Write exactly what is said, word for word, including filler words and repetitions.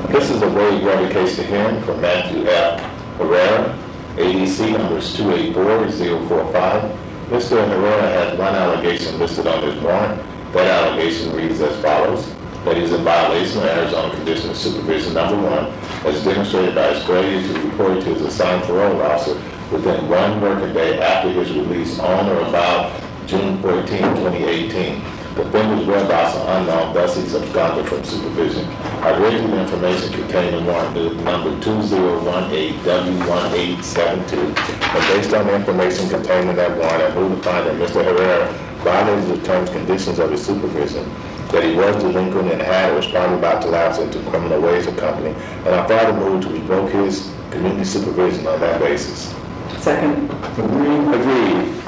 This is a waive revocation hearing for Matthew F. Herrera, A D C numbers two eight four zero four five. Mister Herrera has one allegation listed on his warrant. That allegation reads as follows: that he is in violation of Arizona Condition of Supervision number one, as demonstrated by his failure to report to his assigned parole officer within one working day after his release on or about June fourteenth, twenty eighteen. The offender's whereabouts are unknown, thus he's absconded from supervision. I read you the information contained in warrant number two zero one eight W one eight seven two, and based on the information contained in that warrant, I move to find that Mister Herrera violated the terms and conditions of his supervision, that he was delinquent and had or was probably about to lapse into criminal ways of company, and I further move to revoke his community supervision on that basis. Second. Agreed. Agreed.